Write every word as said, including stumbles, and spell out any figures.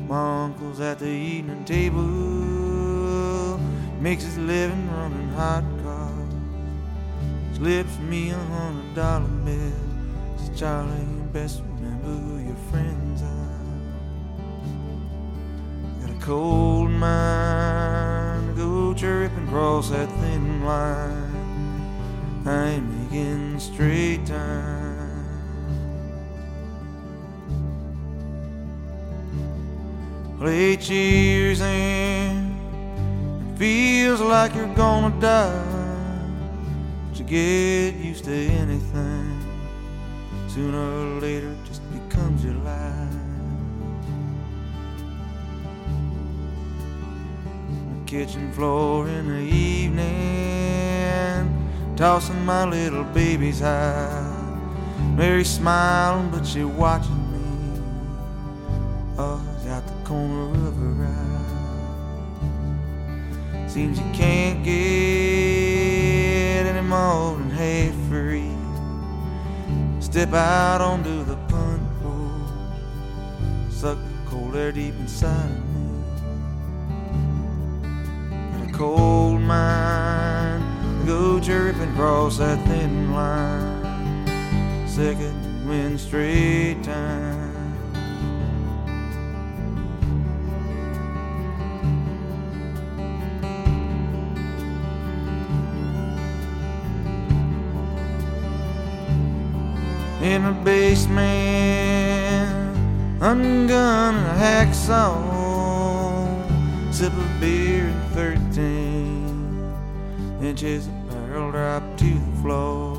My uncle's at the evening table, makes his living running hot cars. Slips me a hundred dollar bill. Says, Charlie, you best remember who your friends are. Got a cold mind to go tripping across that thin line. I ain't making straight time. Well, eight years in, it feels like you're gonna die. But you get used to anything, sooner or later it just becomes your life. The kitchen floor in the evening, tossing my little baby's high. Mary smiling, but she watching me. Oh, out the corner of her eye. Seems you can't get any more than half free. Step out onto the punt porch, suck the cold air deep inside of me. Got a cold mind, go chirping across that thin line. Second wind straight time. In the basement, ungun and a hacksaw, sip of beer and thirteen inches of barrel drop to the floor.